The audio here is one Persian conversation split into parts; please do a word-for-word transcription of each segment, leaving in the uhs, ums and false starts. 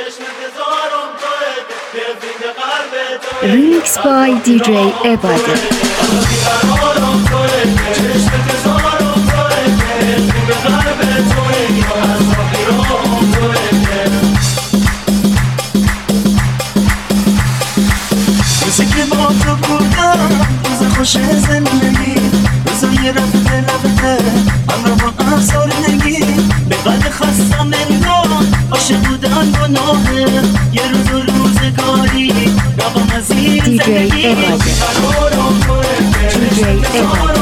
Remix by دی جی عباده. موسیقی با تو بودم روز خوش زندگی، روزای رفته رفته من رو با افسار نگی به قلب خستم انگار عاشق بودن گناهه، یه روز و روزگاری روام از این دی جی زندگی عباده. دی جی عباده.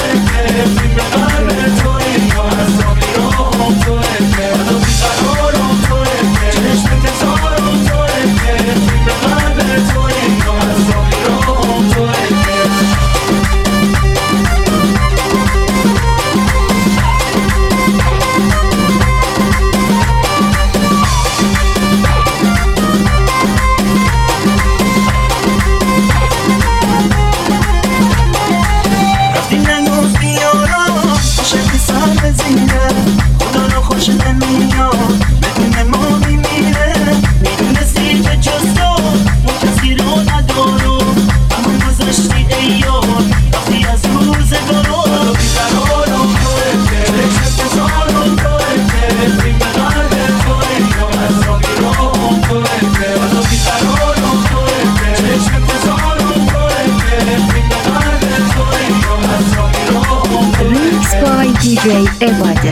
دی جی عباده.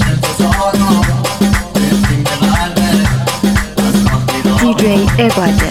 دی جی عباده.